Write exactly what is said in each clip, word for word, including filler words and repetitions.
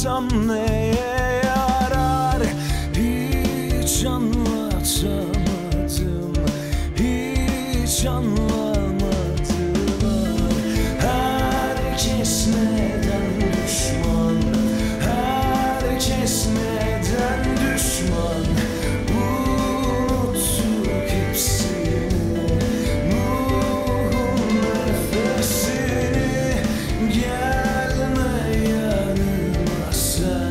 kalsam neye yarar? Hiç anlatamadım, hiç anlamadılar. Herkes neden düşman, herkes neden düşman? Unuttuk hepsini, Nuh'un nefesini. Gelme yanıma sen.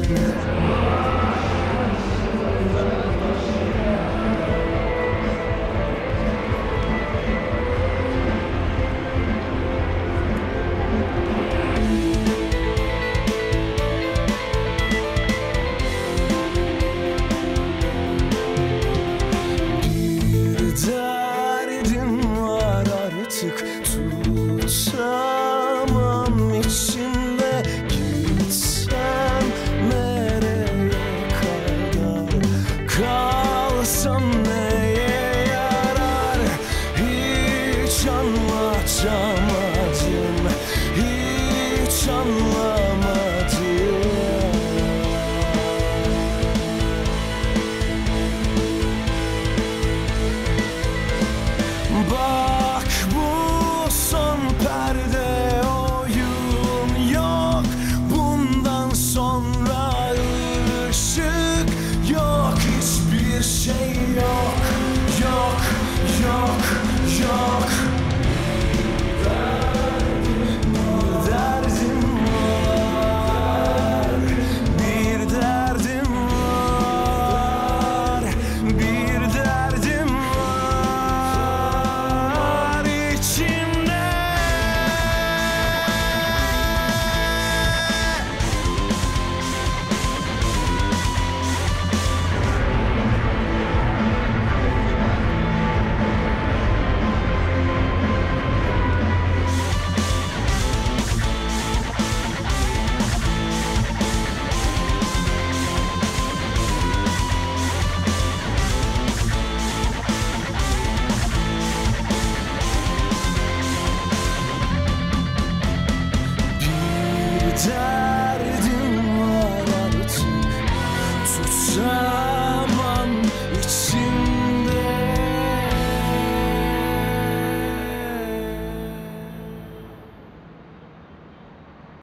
Derdim var artık, tutamam içimde. Gitsem nereye kadar, kalsam neye yarar? Hiç anlatamadım, hiç anlamadım. Bak bu son perde, oyun yok. Bundan sonra ışık yok, hiçbir şey yok. Yok, yok, yok.